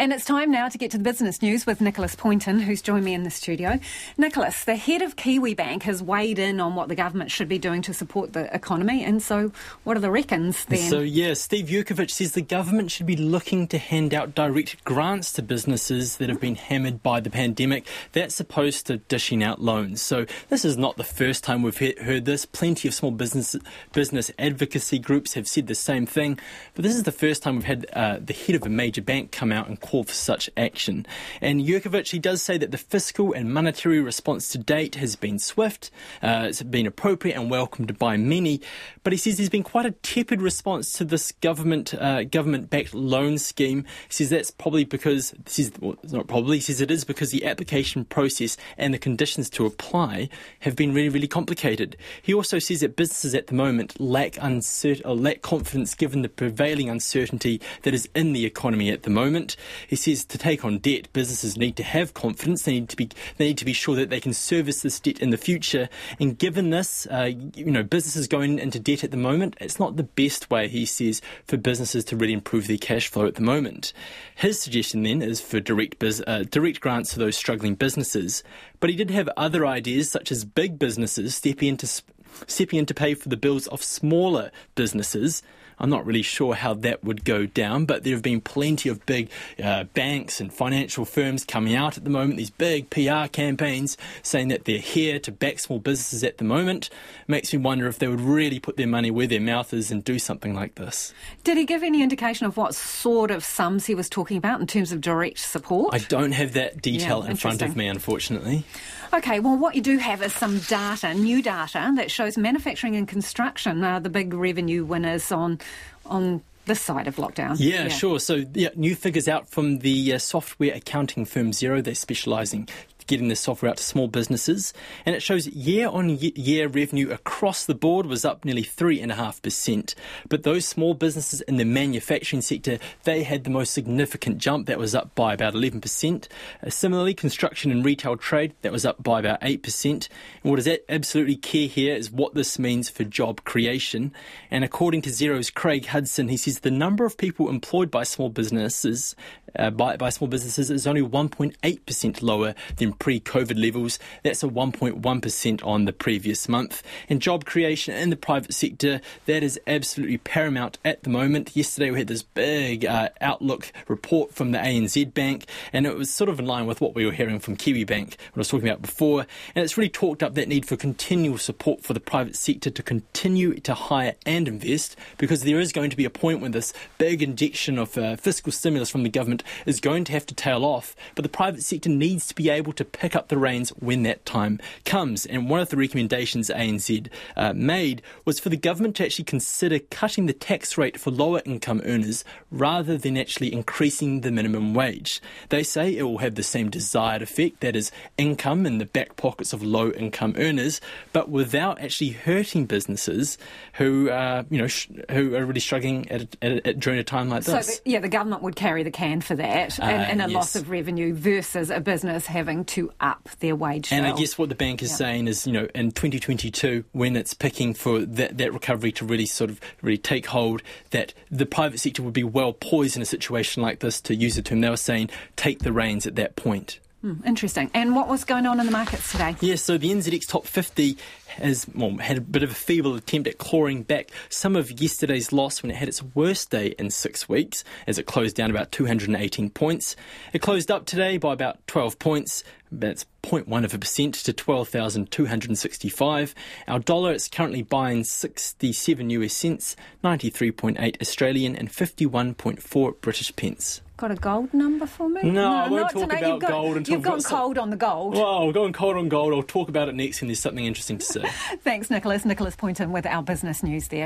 And it's time now to get to the business news with Nicholas Poynton, who's joined me in the studio. Nicholas, the head of Kiwibank has weighed in on what the government should be doing to support the economy, and so what are the reckons then? So, Steve Yurkovich says the government should be looking to hand out direct grants to businesses that have been hammered by the pandemic. That's opposed to dishing out loans. So this is not the first time we've heard this. Plenty of small business advocacy groups have said the same thing, but this is the first time we've had the head of a major bank come out and call for such action. And Yurkovich, he does say that the fiscal and monetary response to date has been swift, it's been appropriate and welcomed by many, but he says there's been quite a tepid response to this government-backed loan scheme. He says that's probably because, he says it is because the application process and the conditions to apply have been really, really complicated. He also says that businesses at the moment lack confidence given the prevailing uncertainty that is in the economy at the moment. He says to take on debt, businesses need to have confidence. They need to be sure that they can service this debt in the future. And given this, businesses going into debt at the moment, it's not the best way, he says, for businesses to really improve their cash flow at the moment. His suggestion then is for direct grants to those struggling businesses. But he did have other ideas, such as big businesses stepping in to pay for the bills of smaller businesses. I'm not really sure how that would go down, but there have been plenty of big banks and financial firms coming out at the moment, these big PR campaigns saying that they're here to back small businesses at the moment. Makes me wonder if they would really put their money where their mouth is and do something like this. Did he give any indication of what sort of sums he was talking about in terms of direct support? I don't have that detail in front of me, unfortunately. OK, well, what you do have is some data, new data, that shows manufacturing and construction are the big revenue winners on this side of lockdown. Yeah, sure. So, new figures out from the software accounting firm Xero. They're specialising getting this software out to small businesses, and it shows year-on-year revenue across the board was up nearly 3.5%. But those small businesses in the manufacturing sector, they had the most significant jump. That was up by about 11%. Similarly, construction and retail trade, that was up by about 8%. And what is absolutely key here is what this means for job creation. And according to Xero's Craig Hudson, he says the number of people employed by small businesses is only 1.8% lower than pre-COVID levels. That's a 1.1% on the previous month. And job creation in the private sector, that is absolutely paramount at the moment. Yesterday we had this big outlook report from the ANZ Bank, and it was sort of in line with what we were hearing from Kiwibank, what I was talking about before. And it's really talked up that need for continual support for the private sector to continue to hire and invest, because there is going to be a point when this big injection of fiscal stimulus from the government is going to have to tail off. But the private sector needs to be able to pick up the reins when that time comes. And one of the recommendations ANZ made was for the government to actually consider cutting the tax rate for lower income earners rather than actually increasing the minimum wage. They say it will have the same desired effect, that is income in the back pockets of low income earners, but without actually hurting businesses who are really struggling during a time like this. So the government would carry the can for that and a loss of revenue versus a business having to up their wage bill. And I guess what the bank is saying is, in 2022, when it's picking for that recovery to really take hold, that the private sector would be well poised in a situation like this, to use the term they were saying, take the reins at that point. Interesting. And what was going on in the markets today? Yeah, so the NZX Top 50 had a bit of a feeble attempt at clawing back some of yesterday's loss when it had its worst day in 6 weeks, as it closed down about 218 points. It closed up today by about 12 points. That's 0.1% to 12,265. Our dollar is currently buying 67 US cents, 93.8 Australian and 51.4 British pence. Got a gold number for me? No, I won't talk about gold until... You've gone cold on the gold. Well, we're going cold on gold. I'll talk about it next when there's something interesting to say. Thanks, Nicholas. Nicholas Poynton with our business news there.